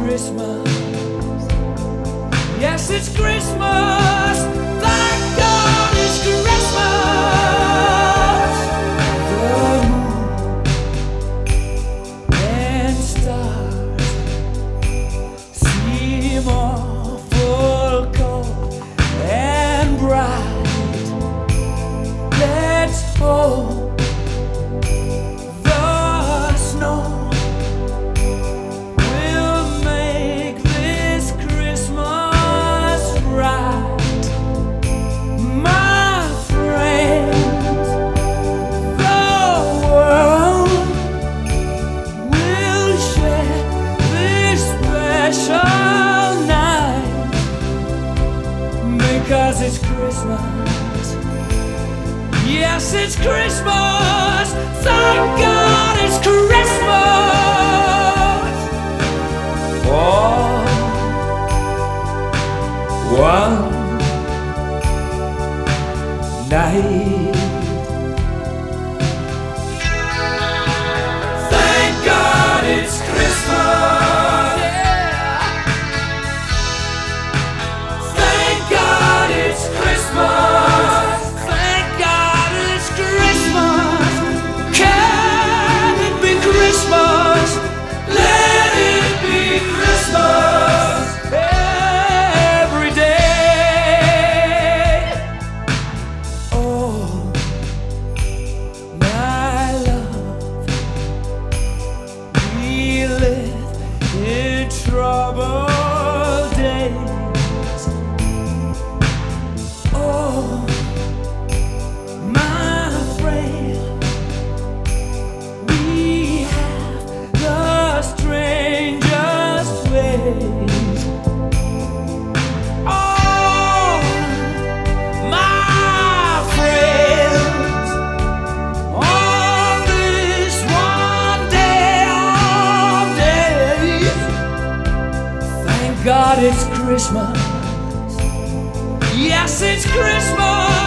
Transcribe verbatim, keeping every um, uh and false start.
Christmas. Yes, it's Christmas. Thank God it's Christmas. The moon and stars seem awful cold and bright. Let's hope because it's Christmas. Yes, it's Christmas. Thank God it's Christmas. For one night. Thank God it's Christmas. Troubled days. Oh, my friend, we have the strangest ways. Oh, my friends, on this one day of days. God, it's Christmas. Yes, it's Christmas.